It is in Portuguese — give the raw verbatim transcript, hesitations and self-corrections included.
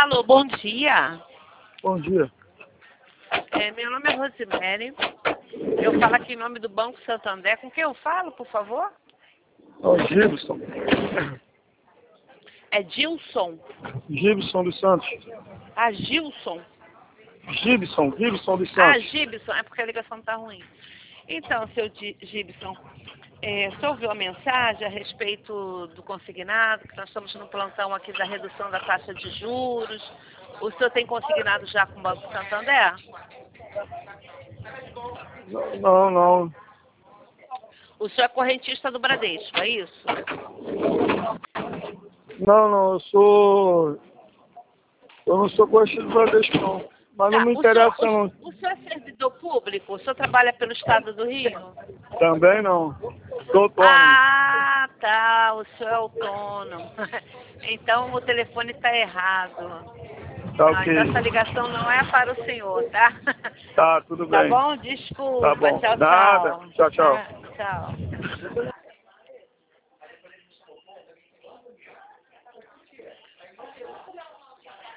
Alô, bom dia. Bom dia. É, meu nome é Rosemary. Eu falo aqui em nome do Banco Santander. Com quem eu falo, por favor? É o Gibson. É Gilson. Gibson dos Santos. Ah, Gilson. Gibson, Gibson dos Ah, Santos. Gibson. É porque a ligação tá ruim. Então, seu Gi- Gibson, é, você ouviu a mensagem a respeito do consignado, que nós estamos no plantão aqui da redução da taxa de juros. O senhor tem consignado já com o Banco Santander? Não, não. O senhor é correntista do Bradesco, é isso? Não, não, eu sou... Eu não sou coxinha do Bradesco, não. Mas não Tá, me o senhor, interessa, o, não. o senhor é servidor público? O senhor trabalha pelo Estado do Rio? Também não. Sou autônomo. Ah, tá, o senhor é autônomo. Então o telefone está errado. Tá Não, ok. então essa ligação não é para o senhor, tá? Tá, tudo Tá bem. bom? Desculpa. Tá bom. Tchau, Nada. tchau. Tchau, tchau. Ah, tchau.